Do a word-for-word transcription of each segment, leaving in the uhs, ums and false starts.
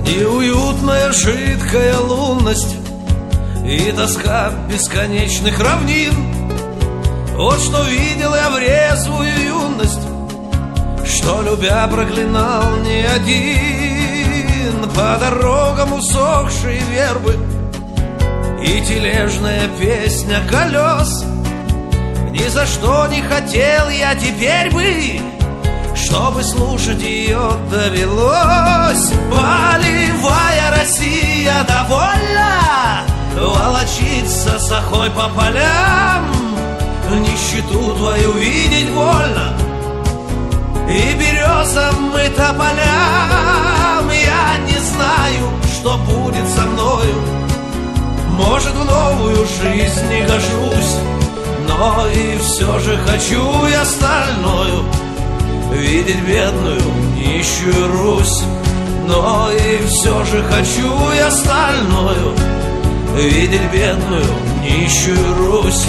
И уютная жидкая лунность, и тоска бесконечных равнин. Вот что видел я в резвую юность, что, любя, проклинал не один. По дорогам усохшие вербы и тележная песня колес. Ни за что не хотел я теперь бы, чтобы слушать ее довелось. Полевая Россия довольна волочиться с охой по полям. Нищету твою видеть больно, и березам и тополям. Я не знаю, что будет со мною, может, в новую жизнь не гожусь, но и все же хочу я стальною видеть бедную нищую Русь. Но и все же хочу я стальною видеть бедную нищую Русь.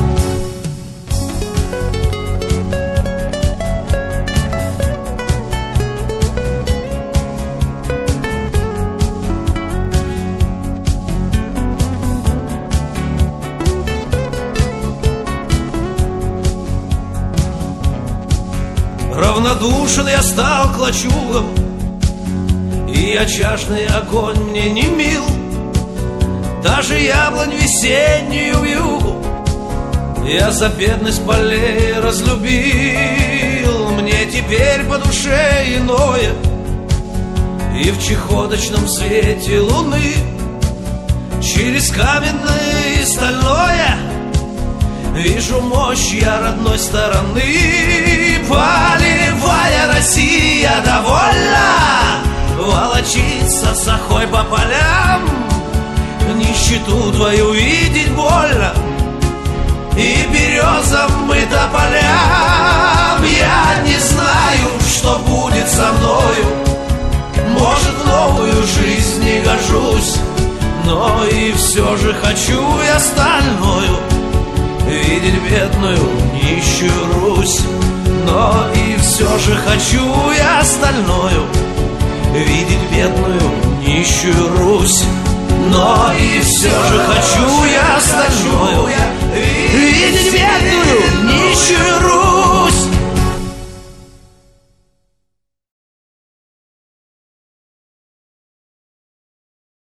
Равнодушен я стал к лачугам, и очажный огонь мне не мил. Даже яблонь весеннюю вьюгу я за бедность полей разлюбил. Мне теперь по душе иное, и в чехоточном свете луны через каменное и стальное вижу мощь я родной стороны. Полевая Россия довольна волочиться с охой по полям. Нищету твою видеть больно, и березам и тополям. Я не знаю, что будет со мною, может, в новую жизнь не гожусь, но и все же хочу я стальною видеть бедную нищую Русь. Но и все же хочу я стальною видеть бедную нищую Русь. Но и все же хочу я стальною видеть бедную нищую Русь.